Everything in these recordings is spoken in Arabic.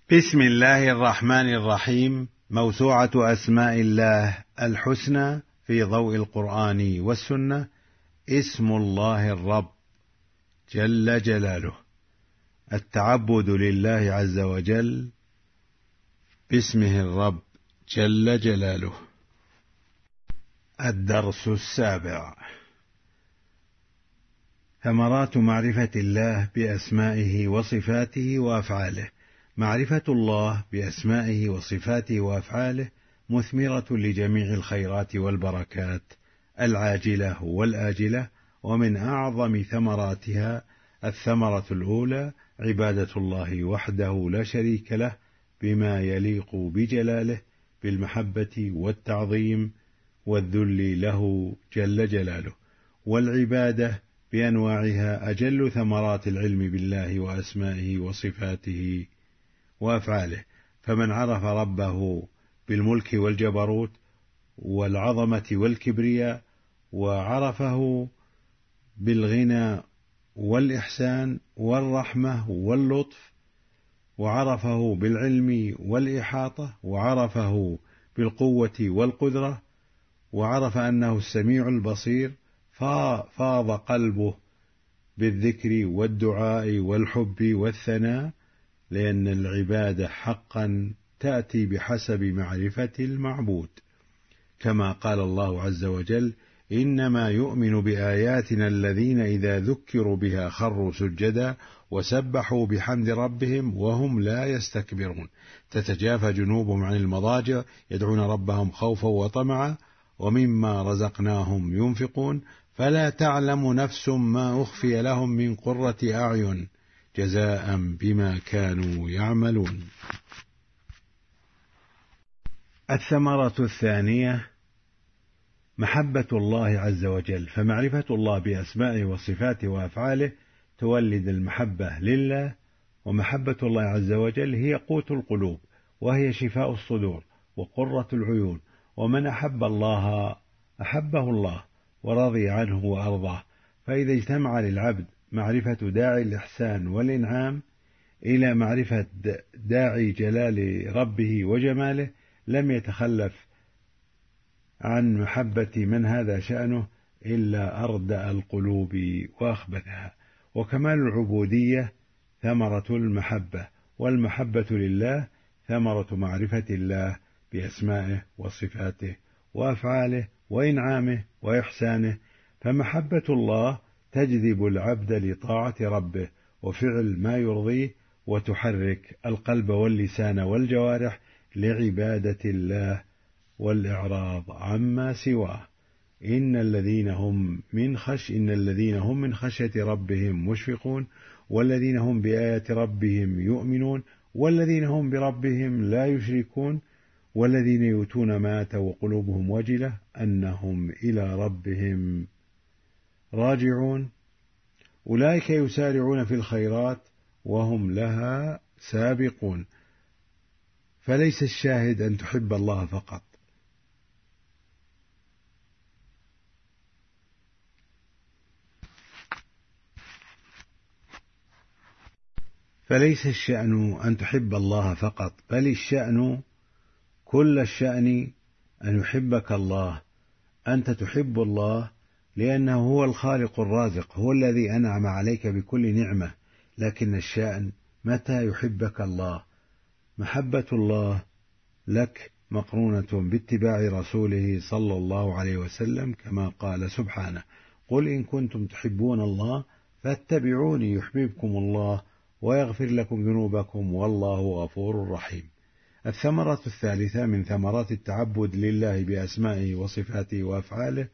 بسم الله الرحمن الرحيم. موسوعة أسماء الله الحسنى في ضوء القرآن والسنة. اسم الله الرب جل جلاله، التعبد لله عز وجل باسمه الرب جل جلاله. الدرس 7: ثمرات معرفة الله بأسمائه وصفاته وأفعاله. معرفة الله بأسمائه وصفاته وأفعاله مثمرة لجميع الخيرات والبركات العاجلة والآجلة، ومن أعظم ثمراتها الثمرة الأولى عبادة الله وحده لا شريك له بما يليق بجلاله بالمحبة والتعظيم والذل له جل جلاله. والعبادة بأنواعها أجل ثمرات العلم بالله وأسمائه وصفاته وأفعاله. فمن عرف ربه بالملك والجبروت والعظمة والكبرياء، وعرفه بالغنى والإحسان والرحمة واللطف، وعرفه بالعلم والإحاطة، وعرفه بالقوة والقدرة، وعرف أنه السميع البصير، فاض قلبه بالذكر والدعاء والحب والثناء، لأن العبادة حقا تأتي بحسب معرفة المعبود، كما قال الله عز وجل: إنما يؤمن بآياتنا الذين إذا ذكروا بها خروا سجدا وسبحوا بحمد ربهم وهم لا يستكبرون. تتجافى جنوبهم عن المضاجع يدعون ربهم خوفا وطمعا ومما رزقناهم ينفقون فلا تعلم نفس ما أخفي لهم من قرة أعين جزاء بما كانوا يعملون. الثمرة الثانية محبة الله عز وجل. فمعرفة الله بأسمائه وصفاته وأفعاله تولد المحبة لله، ومحبة الله عز وجل هي قوت القلوب، وهي شفاء الصدور وقرة العيون. ومن أحب الله أحبه الله ورضي عنه وأرضاه. فإذا اجتمع للعبد معرفة داعي الإحسان والإنعام إلى معرفة داعي جلال ربه وجماله، لم يتخلف عن محبة من هذا شأنه إلا أردأ القلوب وأخبثها. وكمال العبودية ثمرة المحبة، والمحبة لله ثمرة معرفة الله بأسمائه وصفاته وأفعاله وإنعامه وإحسانه. فمحبة الله تجذب العبد لطاعة ربه وفعل ما يرضيه، وتحرك القلب واللسان والجوارح لعبادة الله والإعراض عما سواه. إن الذين هم من خشية ربهم مشفقون، والذين هم بآيات ربهم يؤمنون، والذين هم بربهم لا يشركون، والذين يؤتون ما آتوا وقلوبهم وجلة أنهم إلى ربهم راجعون. أولئك يسارعون في الخيرات وهم لها سابقون. فليس الشاهد أن تحب الله فقط، فليس الشأن أن تحب الله فقط، بل الشأن كل الشأن أن يحبك الله. أنت تحب الله لأنه هو الخالق الرازق، هو الذي أنعم عليك بكل نعمة. لكن الشأن متى يحبك الله. محبة الله لك مقرونة باتباع رسوله صلى الله عليه وسلم، كما قال سبحانه: قل إن كنتم تحبون الله فاتبعوني يحببكم الله ويغفر لكم ذنوبكم والله غفور رحيم. الثمرة الثالثة من ثمرات التعبد لله بأسمائه وصفاته وأفعاله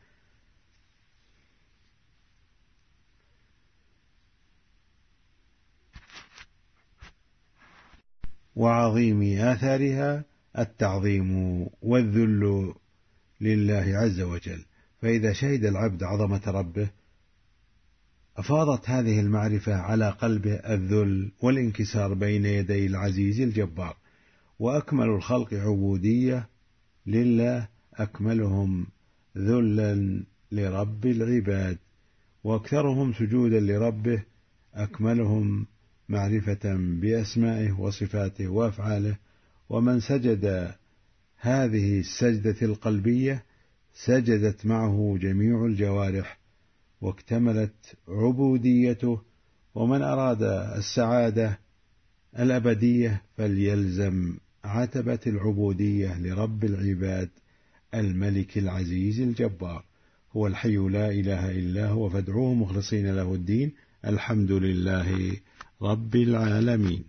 وعظيم آثارها التعظيم والذل لله عز وجل. فإذا شهد العبد عظمة ربه أفاضت هذه المعرفة على قلبه الذل والانكسار بين يدي العزيز الجبار. وأكمل الخلق عبودية لله أكملهم ذلا لرب العباد، وأكثرهم سجودا لربه أكملهم معرفة بأسمائه وصفاته وأفعاله. ومن سجد هذه السجدة القلبية سجدت معه جميع الجوارح واكتملت عبوديته. ومن أراد السعادة الأبدية فليلزم عتبة العبودية لرب العباد الملك العزيز الجبار. هو الحي لا إله إلا هو فادعوه مخلصين له الدين. الحمد لله رب العالمين.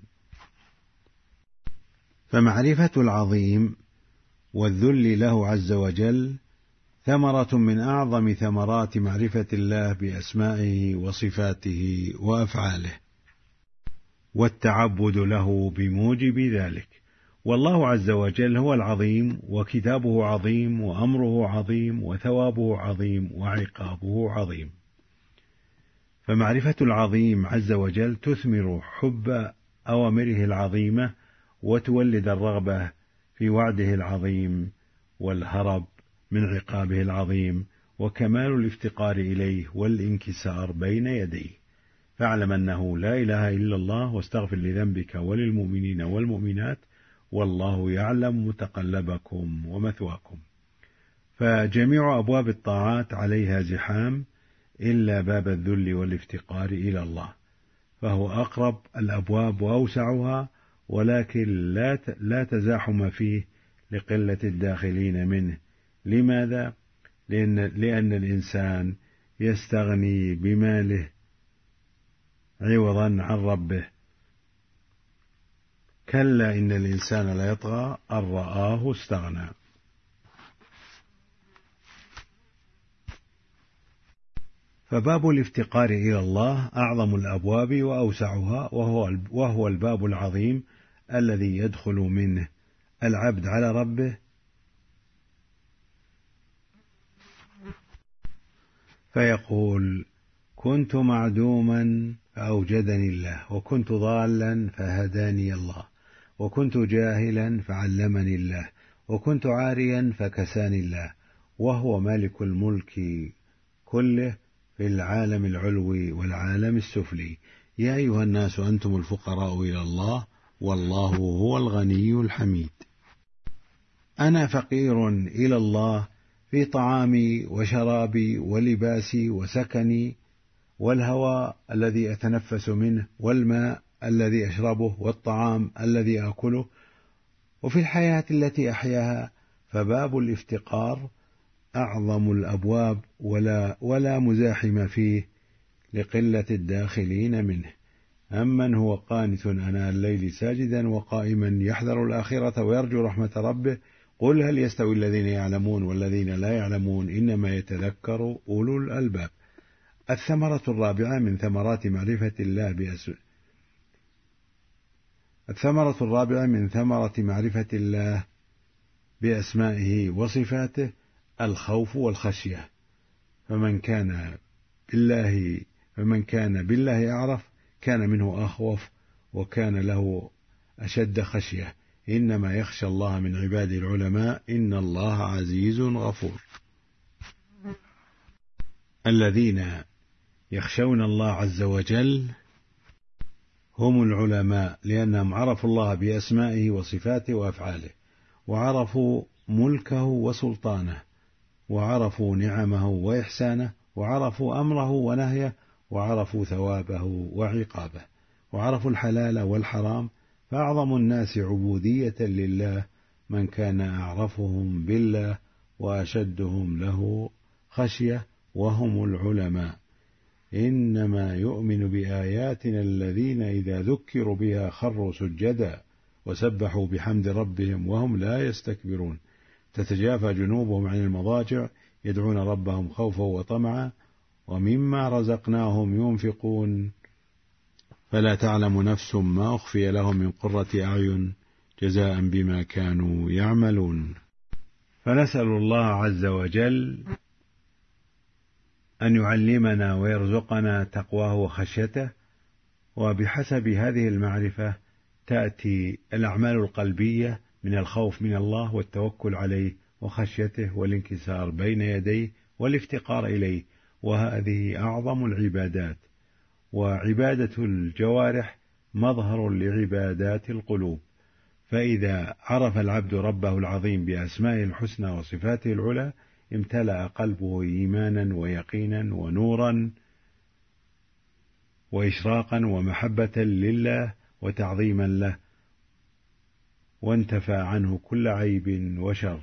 فمعرفة العظيم والذل له عز وجل ثمرة من أعظم ثمرات معرفة الله بأسمائه وصفاته وأفعاله، والتعبد له بموجب ذلك. والله عز وجل هو العظيم، وكتابه عظيم، وأمره عظيم، وثوابه عظيم، وعقابه عظيم. فمعرفة العظيم عز وجل تثمر حب أوامره العظيمة، وتولد الرغبة في وعده العظيم، والهرب من عقابه العظيم، وكمال الافتقار إليه والانكسار بين يديه. فاعلم أنه لا إله إلا الله، واستغفر لذنبك وللمؤمنين والمؤمنات، والله يعلم متقلبكم ومثواكم. فجميع أبواب الطاعات عليها زحام إلا باب الذل والافتقار إلى الله، فهو أقرب الأبواب وأوسعها، ولكن لا تزاحم فيه لقلة الداخلين منه. لماذا؟ لأن الإنسان يستغني بماله عوضا عن ربه. كلا إن الإنسان ليطغى أن رآه استغنى. فباب الافتقار إلى الله أعظم الأبواب وأوسعها، وهو الباب العظيم الذي يدخل منه العبد على ربه فيقول: كنت معدوما فأوجدني الله، وكنت ضالا فهداني الله، وكنت جاهلا فعلمني الله، وكنت عاريا فكساني الله، وهو مالك الملك كله في العالم العلوي والعالم السفلي. يا أيها الناس أنتم الفقراء إلى الله، والله هو الغني الحميد. أنا فقير إلى الله في طعامي وشرابي ولباسي وسكني، والهواء الذي أتنفس منه، والماء الذي أشربه، والطعام الذي آكله، وفي الحياة التي أحياها. فباب الافتقار أعظم الأبواب ولا مزاحم فيه لقلة الداخلين منه. أمن هو قانت آناء الليل ساجدا وقائما يحذر الآخرة ويرجو رحمة ربه، قل هل يستوي الذين يعلمون والذين لا يعلمون، إنما يتذكر أولو الألباب. الثمرة الرابعة من ثمرات معرفة الله بأسمائه وصفاته الخوف والخشية. فمن كان بالله أعرف كان منه أخوف، وكان له أشد خشية. إنما يخشى الله من عباده العلماء، إن الله عزيز غفور. الذين يخشون الله عز وجل هم العلماء، لأنهم عرفوا الله بأسمائه وصفاته وأفعاله، وعرفوا ملكه وسلطانه، وعرفوا نعمه وإحسانه، وعرفوا أمره ونهيه، وعرفوا ثوابه وعقابه، وعرفوا الحلال والحرام. فأعظم الناس عبودية لله من كان أعرفهم بالله وأشدهم له خشية، وهم العلماء. إنما يؤمن بآياتنا الذين إذا ذكروا بها خروا سجدا وسبحوا بحمد ربهم وهم لا يستكبرون. تتجافى جنوبهم عن المضاجع يدعون ربهم خوفا وطمعا ومما رزقناهم ينفقون. فلا تعلم نفس ما أخفي لهم من قرة أعين جزاء بما كانوا يعملون. فنسأل الله عز وجل أن يعلمنا ويرزقنا تقواه وخشيته. وبحسب هذه المعرفة تأتي الأعمال القلبية من الخوف من الله والتوكل عليه وخشيته والانكسار بين يديه والافتقار إليه، وهذه أعظم العبادات. وعبادة الجوارح مظهر لعبادات القلوب. فإذا عرف العبد ربه العظيم بأسمائه الحسنى وصفاته العلى امتلأ قلبه إيمانا ويقينا ونورا وإشراقا ومحبة لله وتعظيما له، وانتفى عنه كل عيب وشر.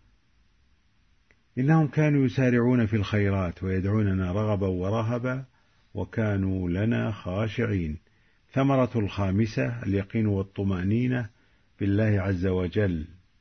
إنهم كانوا يسارعون في الخيرات ويدعوننا رغبا ورهبا وكانوا لنا خاشعين. ثمرة الخامسة اليقين والطمأنينة بالله عز وجل.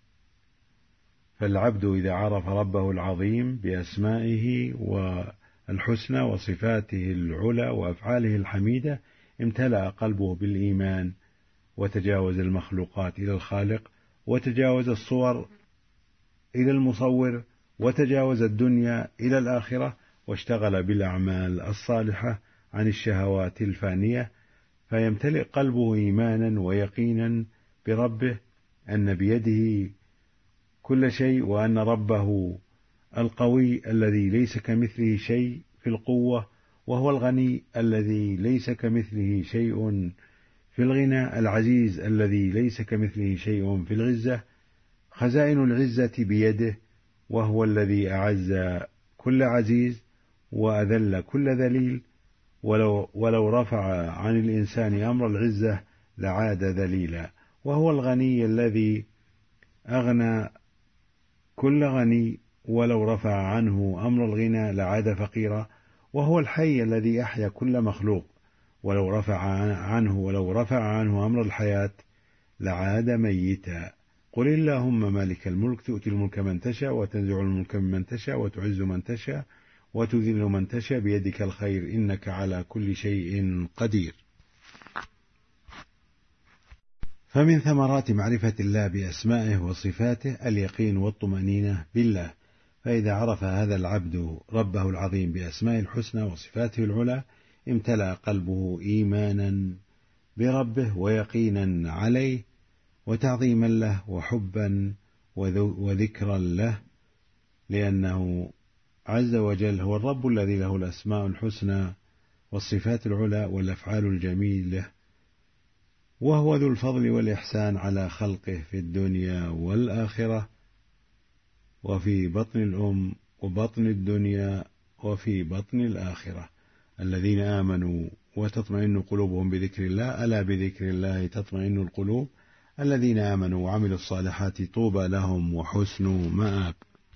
فالعبد إذا عرف ربه العظيم بأسمائه والحسنى وصفاته العلى وأفعاله الحميدة امتلأ قلبه بالإيمان، وتجاوز المخلوقات إلى الخالق، وتجاوز الصور إلى المصور، وتجاوز الدنيا إلى الآخرة، واشتغل بالأعمال الصالحة عن الشهوات الفانية، فيمتلئ قلبه إيمانا ويقينا بربه أن بيده كل شيء، وأن ربه القوي الذي ليس كمثله شيء في القوة، وهو الغني الذي ليس كمثله شيء في الغنى، العزيز الذي ليس كمثله شيء في العزة، خزائن العزة بيده، وهو الذي أعز كل عزيز وأذل كل ذليل، ولو رفع عن الإنسان أمر العزة لعاد ذليلا، وهو الغني الذي أغنى كل غني، ولو رفع عنه أمر الغنى لعاد فقيرا، وهو الحي الذي أحيا كل مخلوق، ولو رفع عنه أمر الحياة لعاد ميتا. قل اللهم مالك الملك تؤتي الملك من تشاء وتنزع الملك ممن تشاء وتعز من تشاء وتذل من تشاء بيدك الخير إنك على كل شيء قدير. فمن ثمرات معرفة الله بأسمائه وصفاته اليقين والطمأنينة بالله. فإذا عرف هذا العبد ربه العظيم بأسمائه الحسنى وصفاته العلى امتلأ قلبه إيمانا بربه ويقينا عليه وتعظيما له وحبا وذكرا له، لأنه عز وجل هو الرب الذي له الأسماء الحسنى والصفات العلى والأفعال الجميلة، وهو ذو الفضل والإحسان على خلقه في الدنيا والآخرة، وفي بطن الأم وبطن الدنيا وفي بطن الآخرة. الذين آمنوا وتطمئن قلوبهم بذكر الله ألا بذكر الله تطمئن القلوب الذين آمنوا وعملوا الصالحات طوبى لهم وحسن مآب.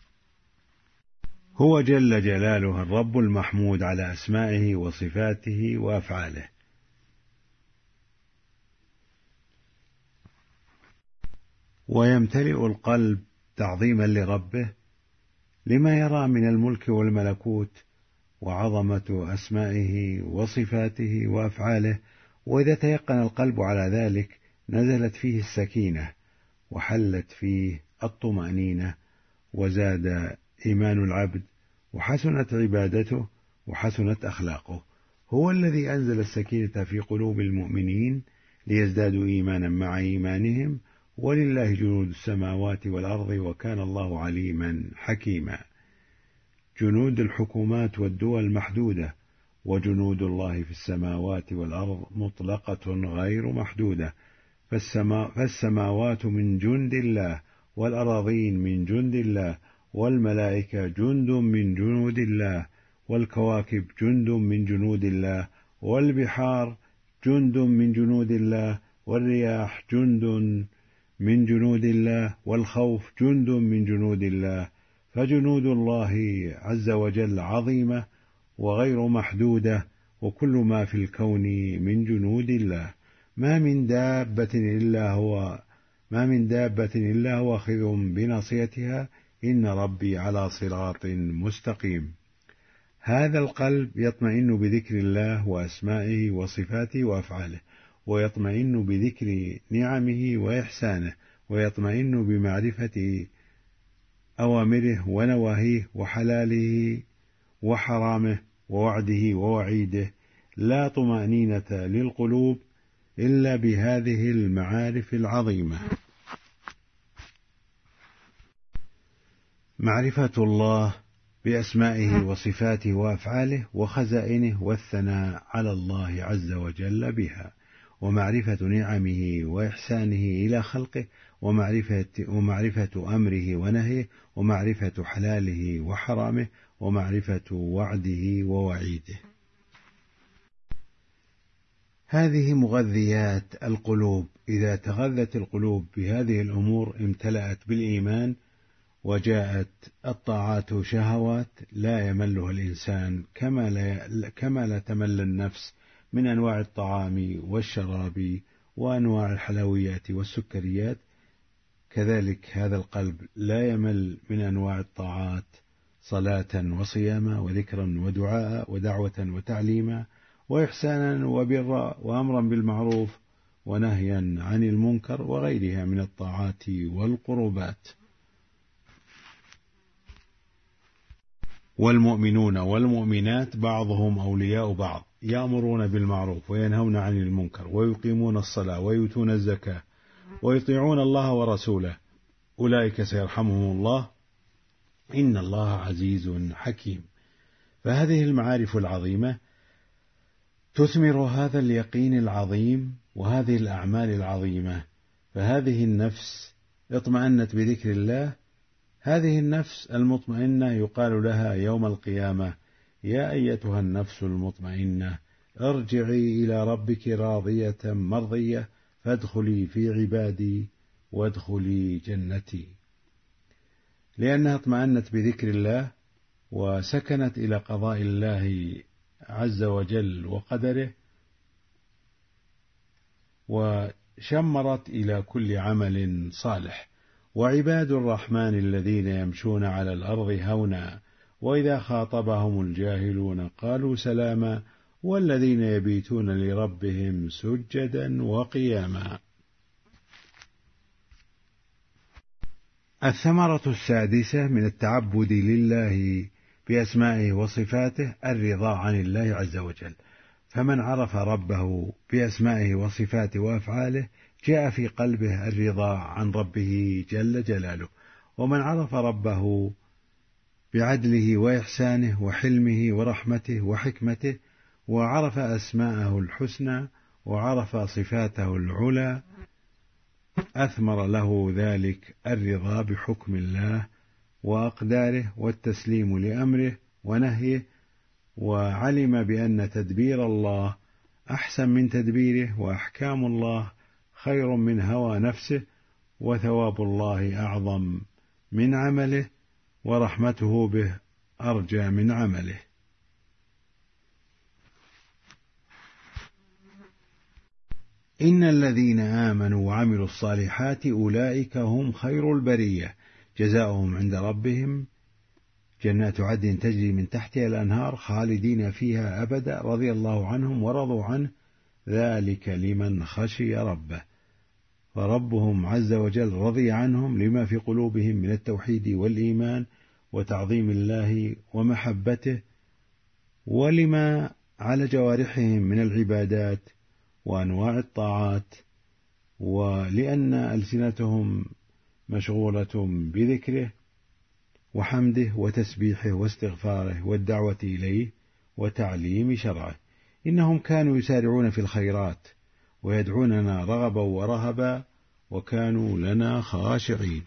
هو جل جلاله الرب المحمود على أسمائه وصفاته وأفعاله. ويمتلئ القلب تعظيما لربه لما يرى من الملك والملكوت وعظمة أسمائه وصفاته وأفعاله. وإذا تيقن القلب على ذلك نزلت فيه السكينة وحلت فيه الطمأنينة، وزاد إيمان العبد، وحسنت عبادته، وحسنت أخلاقه. هو الذي أنزل السكينة في قلوب المؤمنين ليزدادوا إيمانا مع إيمانهم، ولله جنود السماوات والأرض وكان الله عليما حكيما. جنود الحكومات والدول محدودة، وجنود الله في السماوات والأرض مطلقة غير محدودة. فالسماوات من جند الله، والأراضين من جند الله، والملائكة جند من جنود الله، والكواكب جند من جنود الله، والبحار جند من جنود الله، والرياح جند من جنود الله، والخوف جند من جنود الله. فجنود الله عز وجل عظيمة وغير محدودة، وكل ما في الكون من جنود الله. ما من دابة إلا هو آخذ بناصيتها، إن ربي على صراط مستقيم. هذا القلب يطمئن بذكر الله وأسمائه وصفاته وأفعاله، ويطمئن بذكر نعمه وإحسانه، ويطمئن بمعرفة أوامره ونواهيه وحلاله وحرامه ووعده ووعيده. لا طمأنينة للقلوب إلا بهذه المعارف العظيمة. معرفة الله بأسمائه وصفاته وأفعاله وخزائنه، والثناء على الله عز وجل بها، ومعرفة نعمه وإحسانه إلى خلقه، ومعرفة أمره ونهيه، ومعرفة حلاله وحرامه، ومعرفة وعده ووعيده. هذه مغذيات القلوب. إذا تغذت القلوب بهذه الأمور امتلأت بالإيمان، وجاءت الطاعات شهوات لا يملها الإنسان كما لا تمل النفس من أنواع الطعام والشراب وأنواع الحلويات والسكريات. كذلك هذا القلب لا يمل من أنواع الطاعات، صلاة وصياما وذكرا ودعاء ودعوة وتعليما وإحسانا وبرا وأمرا بالمعروف ونهيا عن المنكر وغيرها من الطاعات والقربات. والمؤمنون والمؤمنات بعضهم أولياء بعض، يأمرون بالمعروف وينهون عن المنكر ويقيمون الصلاة ويؤتون الزكاة ويطيعون الله ورسوله، أولئك سيرحمهم الله، إن الله عزيز حكيم. فهذه المعارف العظيمة تثمر هذا اليقين العظيم وهذه الأعمال العظيمة. فهذه النفس اطمأنت بذكر الله، هذه النفس المطمئنة يقال لها يوم القيامة: يا أيتها النفس المطمئنة ارجعي إلى ربك راضية مرضية فادخلي في عبادي وادخلي جنتي. لأنها اطمأنت بذكر الله وسكنت إلى قضاء الله عز وجل وقدره، وشمرت إلى كل عمل صالح. وعباد الرحمن الذين يمشون على الأرض هونا وإذا خاطبهم الجاهلون قالوا سلاما والذين يبيتون لربهم سجدا وقياما. الثمرة السادسة من التعبد لله بأسمائه وصفاته الرضا عن الله عز وجل. فمن عرف ربه بأسمائه وصفاته وأفعاله جاء في قلبه الرضا عن ربه جل جلاله. ومن عرف ربه بعدله وإحسانه وحلمه ورحمته وحكمته، وعرف أسماءه الحسنى وعرف صفاته العلى، أثمر له ذلك الرضا بحكم الله وأقداره والتسليم لأمره ونهيه، وعلم بأن تدبير الله أحسن من تدبيره، وأحكام الله خير من هوى نفسه، وثواب الله أعظم من عمله، ورحمته به أرجى من عمله. إن الذين آمنوا وعملوا الصالحات أولئك هم خير البرية، جزاؤهم عند ربهم جنات عدن تجري من تحتها الأنهار خالدين فيها أبدا رضي الله عنهم ورضوا عنه ذلك لمن خشي ربه. فربهم عز وجل رضي عنهم لما في قلوبهم من التوحيد والإيمان وتعظيم الله ومحبته، ولما على جوارحهم من العبادات وأنواع الطاعات، ولأن ألسنتهم مشغولة بذكره وحمده وتسبيحه واستغفاره والدعوة إليه وتعليم شرعه. إنهم كانوا يسارعون في الخيرات ويدعوننا رغبا ورهبا وكانوا لنا خاشعين.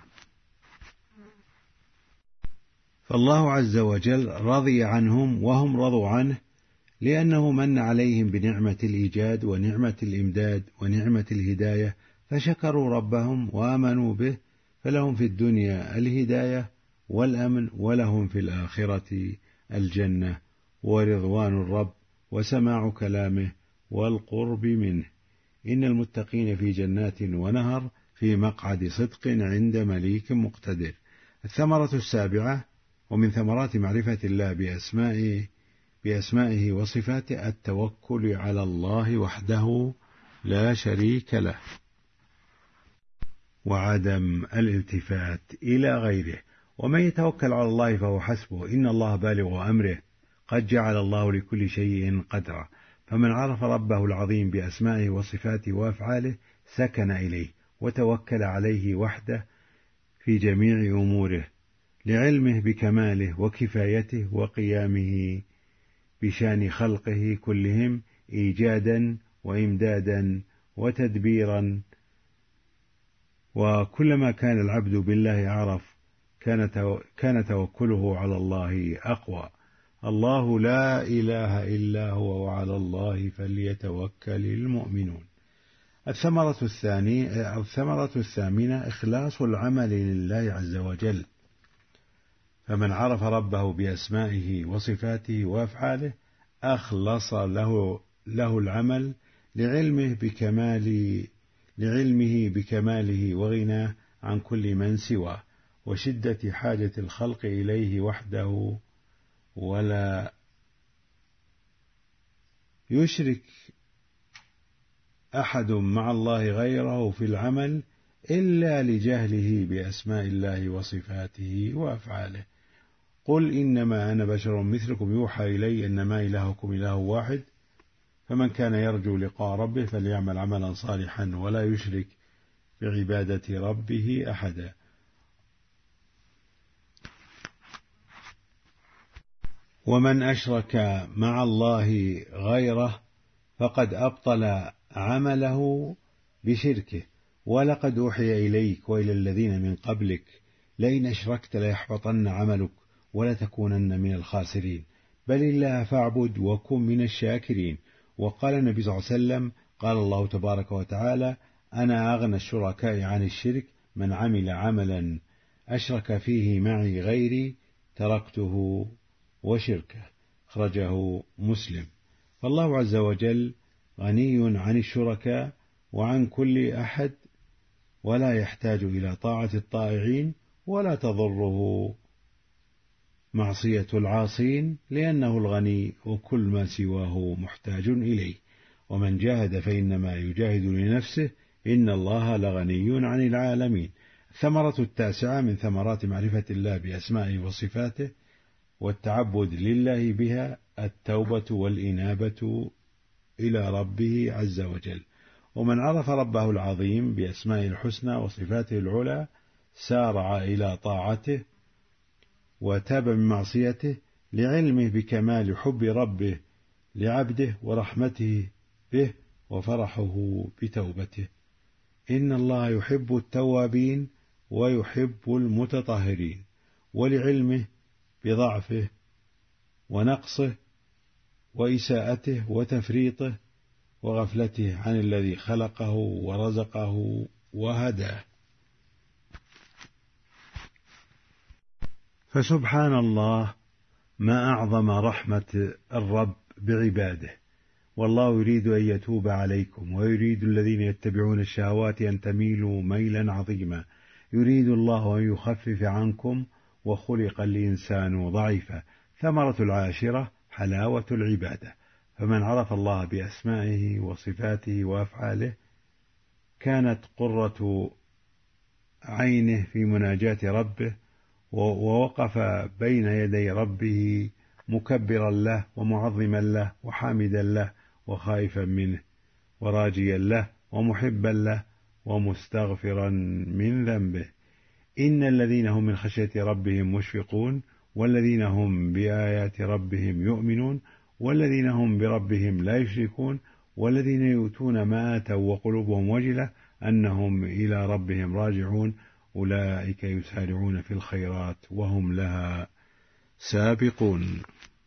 فالله عز وجل رضي عنهم وهم رضوا عنه، لأنه من عليهم بنعمة الإيجاد ونعمة الإمداد ونعمة الهداية، فشكروا ربهم وآمنوا به، فلهم في الدنيا الهداية والأمن، ولهم في الآخرة الجنة ورضوان الرب وسماع كلامه والقرب منه. إن المتقين في جنات ونهر في مقعد صدق عند مليك مقتدر. الثمرة السابعة ومن ثمرات معرفة الله بأسمائه وصفاته التوكل على الله وحده لا شريك له، وعدم الالتفات إلى غيره. ومن يتوكل على الله فهو حسبه، إن الله بالغ أمره، قد جعل الله لكل شيء قدرا. فمن عرف ربه العظيم بأسمائه وصفاته وأفعاله سكن إليه وتوكل عليه وحده في جميع أموره، لعلمه بكماله وكفايته وقيامه بشان خلقه كلهم إيجادا وإمدادا وتدبيرا. وكلما كان العبد بالله أعرف كان توكله على الله أقوى. الله لا إله إلا هو وعلى الله فليتوكل المؤمنون. الثمرة الثامنة إخلاص العمل لله عز وجل. فمن عرف ربه بأسمائه وصفاته وأفعاله أخلص له العمل لعلمه بكماله وغناه عن كل من سواه وشدة حاجة الخلق إليه وحده، ولا يشرك أحد مع الله غيره في العمل إلا لجهله بأسماء الله وصفاته وأفعاله. قل إنما أنا بشر مثلكم يوحى إلي أنما إلهكم إله واحد، فمن كان يرجو لقاء ربه فليعمل عملا صالحا ولا يشرك بعبادة ربه أحدا. ومن أشرك مع الله غيره فقد أبطل عمله بشركه. ولقد أوحي إليك وإلى الذين من قبلك لئن أشركت ليحبطن عملك ولتكونن من الخاسرين، بل الله فاعبد وكن من الشاكرين. وقال النبي صلى الله عليه وسلم: قال الله تبارك وتعالى: أنا أغنى الشركاء عن الشرك، من عمل عملا أشرك فيه معي غيري تركته وشركه. أخرجه مسلم. فالله عز وجل غني عن الشركاء وعن كل أحد، ولا يحتاج إلى طاعة الطائعين، ولا تضره معصية العاصين، لأنه الغني وكل ما سواه محتاج إليه. ومن جاهد فإنما يجاهد لنفسه، إن الله لغني عن العالمين. الثمرة التاسعة من ثمرات معرفة الله بأسمائه وصفاته والتعبد لله بها التوبة والإنابة إلى ربه عز وجل. ومن عرف ربه العظيم بأسمائه الحسنى وصفاته العلى سارع إلى طاعته وتاب من معصيته لعلمه بكمال حب ربه لعبده ورحمته به وفرحه بتوبته. إن الله يحب التوابين ويحب المتطهرين. ولعلمه بضعفه ونقصه وإساءته وتفريطه وغفلته عن الذي خلقه ورزقه وهداه. فسبحان الله، ما أعظم رحمة الرب بعباده. والله يريد أن يتوب عليكم ويريد الذين يتبعون الشهوات أن تميلوا ميلا عظيما. يريد الله أن يخفف عنكم وخلق الإنسان ضعيفا. ثمرة العاشرة حلاوة العبادة. فمن عرف الله بأسمائه وصفاته وأفعاله كانت قرة عينه في مناجاة ربه، ووقف بين يدي ربه مكبرا له ومعظما له وحامدا له وخائفا منه وراجيا له ومحبا له ومستغفرا من ذنبه. إن الذين هم من خشية ربهم مشفقون، والذين هم بآيات ربهم يؤمنون، والذين هم بربهم لا يشركون، والذين يؤتون ما آتوا وقلوبهم وجلة أنهم إلى ربهم راجعون، أولئك يسارعون في الخيرات وهم لها سابقون.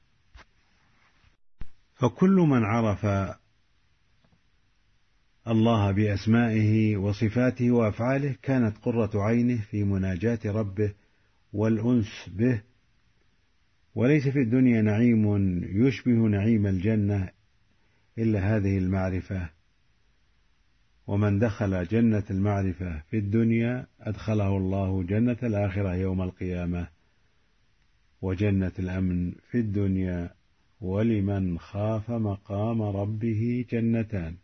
فكل من عرف الله بأسمائه وصفاته وأفعاله كانت قرة عينه في مناجاة ربه والأنس به. وليس في الدنيا نعيم يشبه نعيم الجنة إلا هذه المعرفة. ومن دخل جنة المعرفة في الدنيا أدخله الله جنة الآخرة يوم القيامة، وجنة الأمن في الدنيا. ولمن خاف مقام ربه جنتان.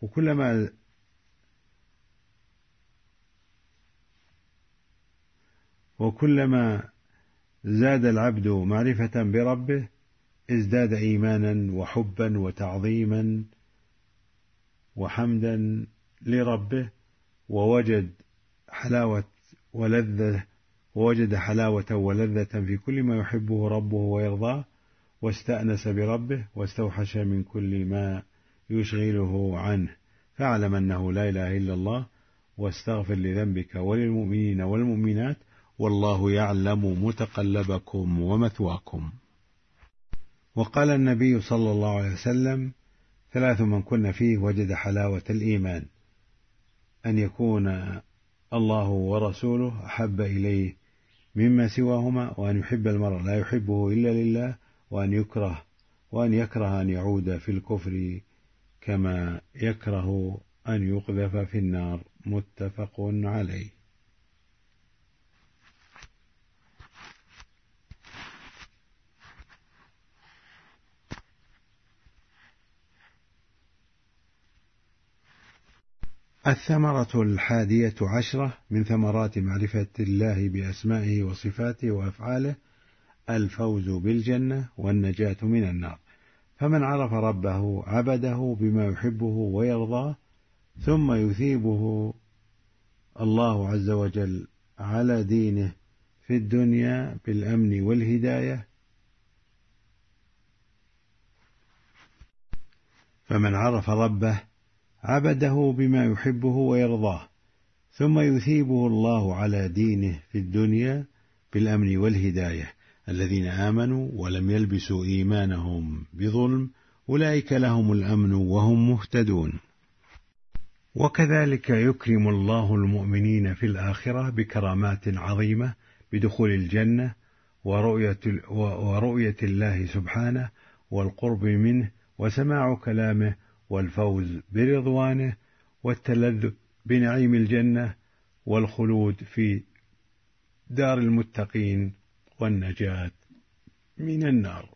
وكلما زاد العبد معرفة بربه ازداد إيمانا وحبا وتعظيما وحمدا لربه، ووجد حلاوة ولذة في كل ما يحبه ربه ويرضاه، واستأنس بربه واستوحش من كل ما يشغله عنه. فاعلم أنه لا إله إلا الله، واستغفر لذنبك وللمؤمنين والمؤمنات، والله يعلم متقلبكم ومثواكم. وقال النبي صلى الله عليه وسلم: 3 من كن فيه وجد حلاوة الإيمان: أن يكون الله ورسوله أحب إليه مما سواهما، وأن يحب المرء لا يحبه إلا لله، وأن يكره أن يعود في الكفر كما يكره أن يقذف في النار. متفق عليه. الثمرة 11 من ثمرات معرفة الله بأسمائه وصفاته وأفعاله: الفوز بالجنة والنجاة من النار. فمن عرف ربه عبده بما يحبه ويرضاه، ثم يثيبه الله عز وجل على دينه في الدنيا بالأمن والهداية. فمن عرف ربه عبده بما يحبه ويرضاه، ثم يثيبه الله على دينه في الدنيا بالأمن والهداية. الذين آمنوا ولم يلبسوا إيمانهم بظلم أولئك لهم الأمن وهم مهتدون. وكذلك يكرم الله المؤمنين في الآخرة بكرامات عظيمة بدخول الجنة ورؤية الله سبحانه والقرب منه وسماع كلامه والفوز برضوانه والتلذذ بنعيم الجنة والخلود في دار المتقين والنجاة من النار.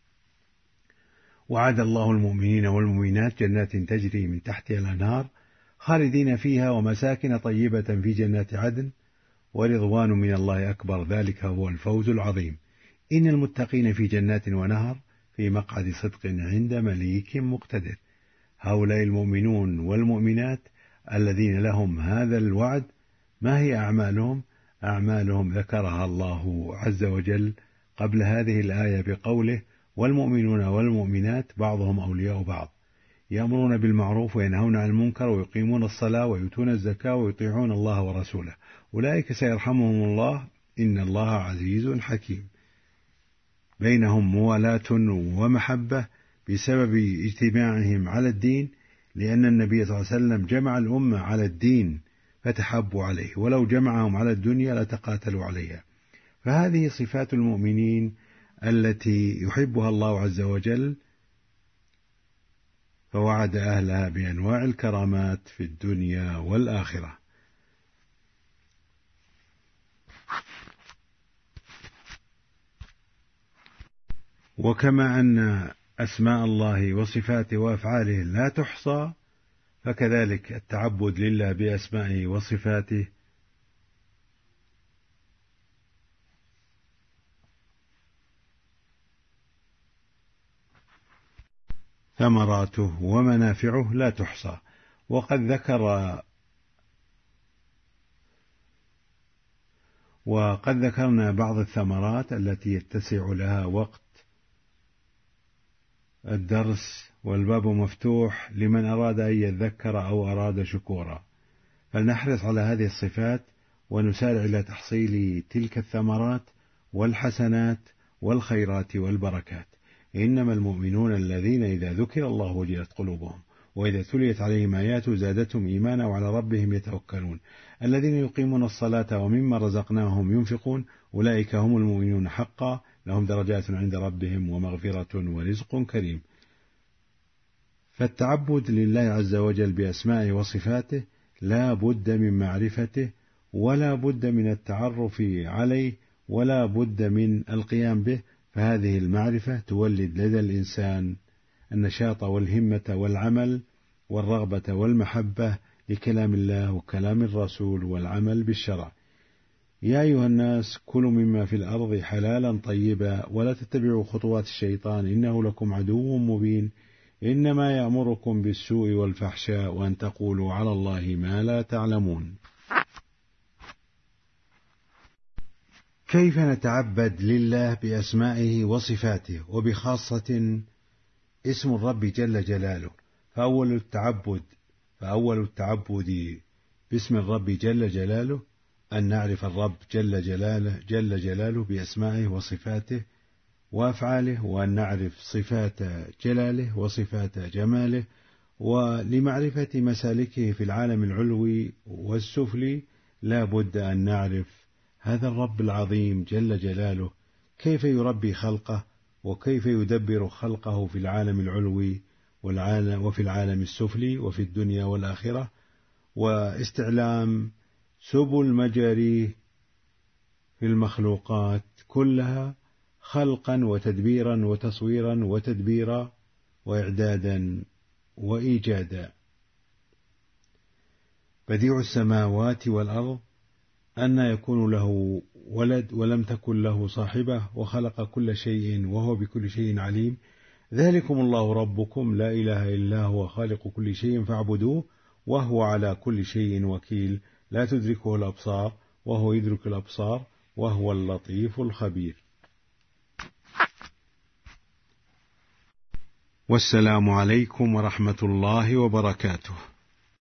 وعد الله المؤمنين والمؤمنات جنات تجري من تحتها الأنهار خالدين فيها ومساكن طيبة في جنات عدن ورضوان من الله أكبر، ذلك هو الفوز العظيم. إن المتقين في جنات ونهر في مقعد صدق عند مليك مقتدر. هؤلاء المؤمنون والمؤمنات الذين لهم هذا الوعد، ما هي أعمالهم؟ أعمالهم ذكرها الله عز وجل قبل هذه الآية بقوله: والمؤمنون والمؤمنات بعضهم أولياء بعض، يأمرون بالمعروف وينهون عن المنكر ويقيمون الصلاة ويؤتون الزكاة ويطيعون الله ورسوله، أولئك سيرحمهم الله إن الله عزيز حكيم. بينهم موالاة ومحبة بسبب اجتماعهم على الدين، لأن النبي صلى الله عليه وسلم جمع الأمة على الدين فتحبوا عليه، ولو جمعهم على الدنيا لتقاتلوا عليها. فهذه صفات المؤمنين التي يحبها الله عز وجل، فوعد أهلها بأنواع الكرامات في الدنيا والآخرة. وكما أن أسماء الله وصفاته وأفعاله لا تحصى، فكذلك التعبد لله بأسمائه وصفاته ثمراته ومنافعه لا تحصى. وقد ذكرنا بعض الثمرات التي يتسع لها وقت الدرس، والباب مفتوح لمن أراد أن يذكر أو أراد شكورا. فلنحرص على هذه الصفات ونسارع إلى تحصيل تلك الثمرات والحسنات والخيرات والبركات. إنما المؤمنون الذين إذا ذكر الله وجلت قلوبهم وإذا تليت عليهم آياته زادتهم إيمانا وعلى ربهم يتوكلون، الذين يقيمون الصلاة ومما رزقناهم ينفقون، أولئك هم المؤمنون حقا، لهم درجات عند ربهم ومغفرة ورزق كريم. فالتعبد لله عز وجل بأسمائه وصفاته لا بد من معرفته، ولا بد من التعرف عليه، ولا بد من القيام به. فهذه المعرفة تولد لدى الإنسان النشاط والهمة والعمل والرغبة والمحبة لكلام الله وكلام الرسول والعمل بالشرع. يا أيها الناس كلوا مما في الأرض حلالا طيبا ولا تتبعوا خطوات الشيطان إنه لكم عدو مبين، إنما يأمركم بالسوء والفحشاء وأن تقولوا على الله ما لا تعلمون. كيف نتعبد لله بأسمائه وصفاته، وبخاصة اسم الرب جل جلاله؟ فأول التعبد فأول التعبد باسم الرب جل جلاله أن نعرف الرب جل جلاله بأسمائه وصفاته وأفعاله، وأن نعرف صفات جلاله وصفات جماله. ولمعرفة مسالكه في العالم العلوي والسفلي لا بد أن نعرف هذا الرب العظيم جل جلاله كيف يربي خلقه وكيف يدبر خلقه في العالم العلوي وفي العالم السفلي وفي الدنيا والآخرة، واستعلام سبل مجاريه في المخلوقات كلها خلقا وتدبيرا وتصويرا وتدبيرا وإعدادا وإيجادا. بديع السماوات والأرض أن يكون له ولد ولم تكن له صاحبة، وخلق كل شيء وهو بكل شيء عليم. ذلكم الله ربكم لا إله إلا هو خالق كل شيء فاعبدوه وهو على كل شيء وكيل. لا تدركه الأبصار وهو يدرك الأبصار وهو اللطيف الخبير. والسلام عليكم ورحمة الله وبركاته.